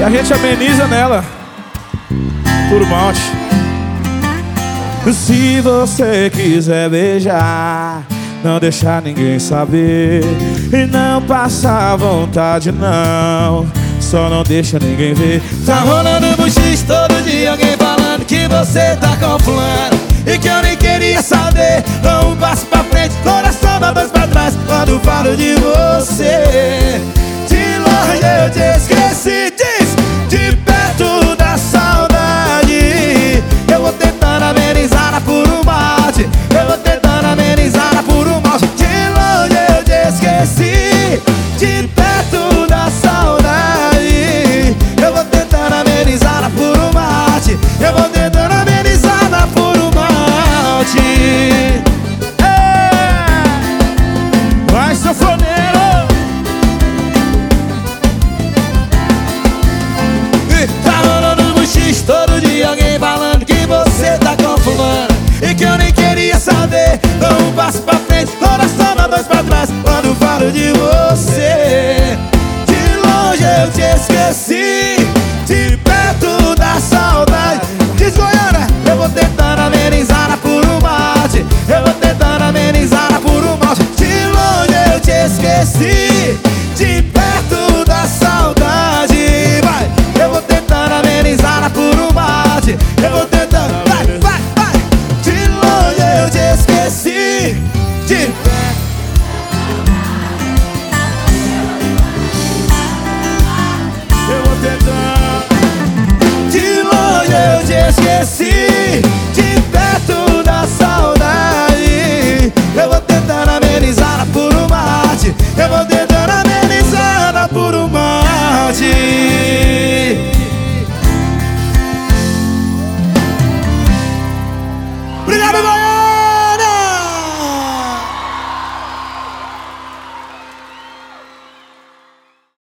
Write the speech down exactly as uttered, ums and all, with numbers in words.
E a gente ameniza nela por malte. Se você quiser beijar, não deixar ninguém saber, e não passar vontade não, só não deixa ninguém ver. Tá rolando buchiche todo dia, alguém falando que você tá com fulano, e que eu nem queria saber. Dou um passo pra frente, coração dá dois pra trás quando falo de você. De longe eu te esqueci, diz, de perto da saudade. Eu vou tentando amenizar por um malte, eu vou tentando amenizar por um malte. De longe eu te esqueci, de perto da saudade. Eu vou tentando amenizar por um malte, eu vou tentando amenizar por um malte. É. Vai, sanfoneiro! Tá rolando buchiche todo dia, alguém falando que você tá com fulano, e que eu nem queria saber. Dou um passo pra frente, coração dá dois pra trás quando falo de você. De longe eu te esqueci, de perto da saudade. Diz Goiânia, eu vou tentando amenizar por um malte, eu vou tentando amenizar por um malte. De longe eu te esqueci, de perto da saudade. Vai, eu vou tentando amenizar por um malte, eu vou tentando, vai, vai, vai. De longe eu te esqueci, de perto. Eu vou tentar. De longe eu te esqueci,